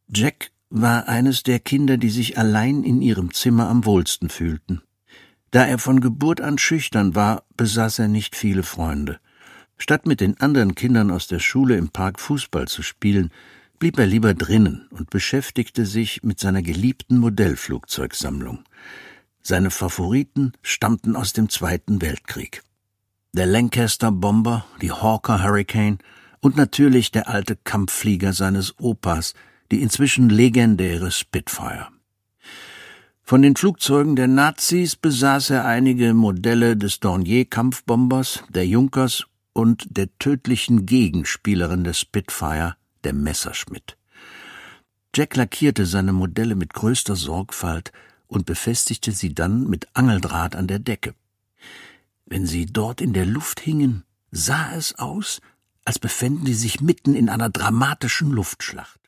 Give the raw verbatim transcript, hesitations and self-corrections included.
Jack war eines der Kinder, die sich allein in ihrem Zimmer am wohlsten fühlten. Da er von Geburt an schüchtern war, besaß er nicht viele Freunde. Statt mit den anderen Kindern aus der Schule im Park Fußball zu spielen, blieb er lieber drinnen und beschäftigte sich mit seiner geliebten Modellflugzeugsammlung. Seine Favoriten stammten aus dem Zweiten Weltkrieg. Der Lancaster Bomber, die Hawker Hurricane und natürlich der alte Kampfflieger seines Opas, die inzwischen legendäre Spitfire. Von den Flugzeugen der Nazis besaß er einige Modelle des Dornier-Kampfbombers, der Junkers und der tödlichen Gegenspielerin der Spitfire, der Messerschmitt. Jack lackierte seine Modelle mit größter Sorgfalt und befestigte sie dann mit Angeldraht an der Decke. Wenn sie dort in der Luft hingen, sah es aus, als befänden sie sich mitten in einer dramatischen Luftschlacht.